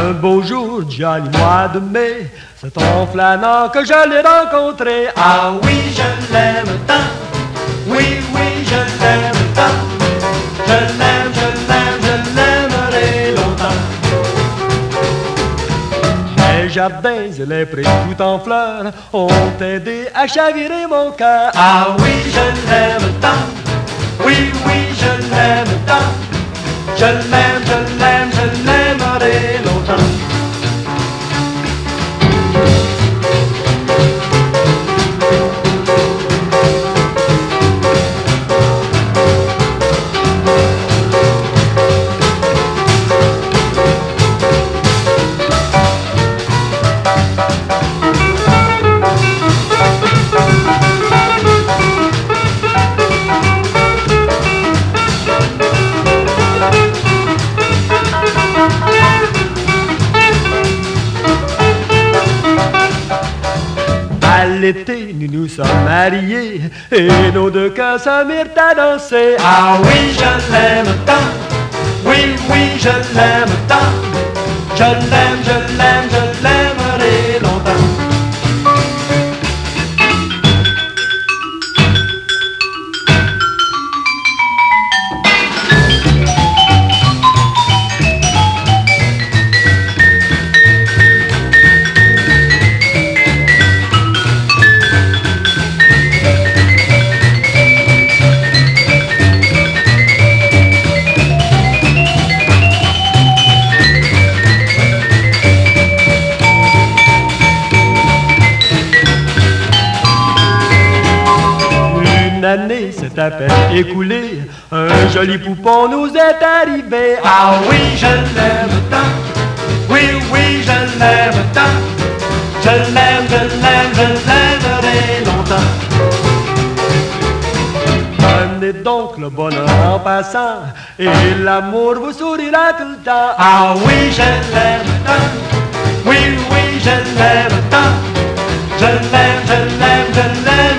Un beau jour, joli mois de mai, c'est en flânant que je l'ai rencontré. Ah oui, je l'aime tant, oui, oui, je l'aime tant. Je l'aime, je l'aime, je l'aimerai longtemps. Les jardins et les prés tout en fleurs ont aidé à chavirer mon cœur. Ah oui, je l'aime tant, oui, oui, je l'aime tant. Je l'aime, je l'aime, je l'aimerai longtemps. À l'été, nous nous sommes mariés et nos deux cœurs se mirent à danser. Ah oui, je l'aime tant, oui, oui, je l'aime tant. Je l'aime, je l'aime, je l'aimerai longtemps. Une année s'est à peine écoulée, un joli poupon nous est arrivé. Ah oui, je l'aime tant, oui, oui, je l'aime tant. Je l'aime, je l'aime, je l'aimerai longtemps. Prenez donc le bonheur en passant et l'amour vous sourira tout le temps. Ah oui, je l'aime tant, oui, oui, je l'aime tant. Je l'aime, je l'aime, je l'aime.